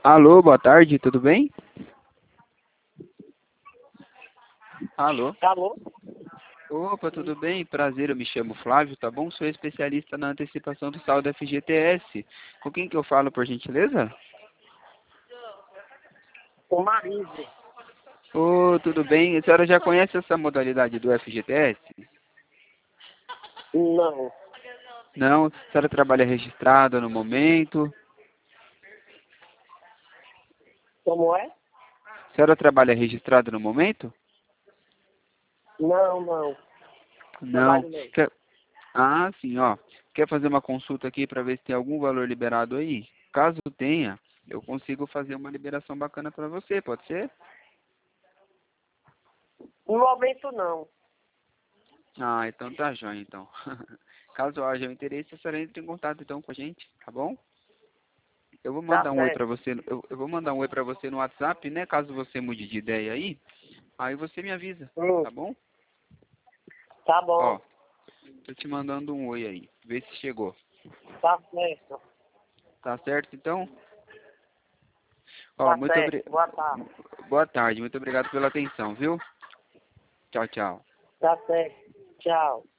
Alô, boa tarde, tudo bem? Alô? Alô? Opa, tudo bem? Prazer, eu me chamo Flávio, tá bom? Sou especialista na antecipação do saldo FGTS. Com quem que eu falo, por gentileza? O Marise. Ô, tudo bem? A senhora já conhece essa modalidade do FGTS? Não. Não? A senhora trabalha registrada no momento? Como é? A senhora trabalha registrada no momento? Não, não. Não. Trabalho não. Ah, sim, ó. Quer fazer uma consulta aqui para ver se tem algum valor liberado aí? Caso tenha, eu consigo fazer uma liberação bacana para você, pode ser? No momento não. Ah, então tá jóia, então. Caso haja o interesse, a senhora entre em contato então com a gente, tá bom? Eu vou Tá mandar um oi certo. pra você, eu vou mandar um oi pra você no WhatsApp, né? Caso você mude de ideia aí você me avisa, tá bom? Tá Ó, bom. tô te mandando um oi aí, vê se chegou. Tá certo. Tá certo então? Ó, Tá certo. Boa tarde. boa tarde, muito obrigado pela atenção, viu? Tchau, tchau. Tá certo. Tchau.